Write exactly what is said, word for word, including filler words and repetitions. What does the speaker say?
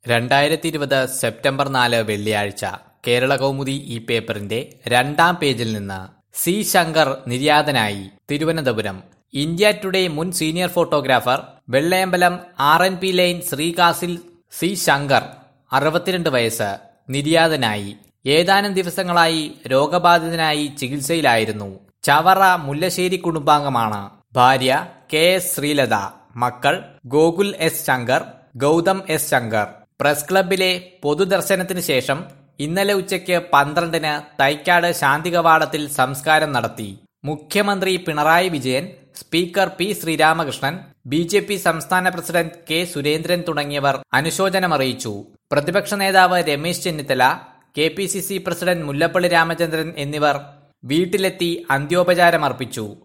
രണ്ടായിരത്തി ഇരുപത് സെപ്റ്റംബർ നാല് വെള്ളിയാഴ്ച കേരള കൗമുദി ഈ പേപ്പറിന്റെ രണ്ടാം പേജിൽ നിന്ന് സി ശങ്കർ നിര്യാതനായി. തിരുവനന്തപുരം. ഇന്ത്യ ടുഡേ മുൻ സീനിയർ ഫോട്ടോഗ്രാഫർ, വെള്ളയമ്പലം ആർ എൻ പി ലൈൻ ശ്രീകാസിൽ സി ശങ്കർ, അറുപത്തിരണ്ട് വയസ്സ്, നിര്യാതനായി. ഏതാനും ദിവസങ്ങളായി രോഗബാധിതനായി ചികിത്സയിലായിരുന്നു. ചവറ മുല്ലശ്ശേരി കുടുംബാംഗമാണ്. ഭാര്യ കെ എസ് ശ്രീലത, മക്കൾ Gokul S Shankar, Gautham S Shankar. Press ക്ലബിലെ പൊതുദർശനത്തിന് ശേഷം ഇന്നലെ ഉച്ചയ്ക്ക് പന്ത്രണ്ടിന് തൈക്കാട് ശാന്തികവാടത്തിൽ സംസ്കാരം നടത്തി. മുഖ്യമന്ത്രി Pinarayi Vijayan, speaker P Sreeramakrishnan, B J P സംസ്ഥാന പ്രസിഡന്റ് കെ സുരേന്ദ്രൻ തുടങ്ങിയവർ അനുശോചനമറിയിച്ചു. പ്രതിപക്ഷ നേതാവ് Ramesh Chennithala, K P C C president Mullappally Ramachandran എന്നിവർ വീട്ടിലെത്തി അന്ത്യോപചാരമർപ്പിച്ചു.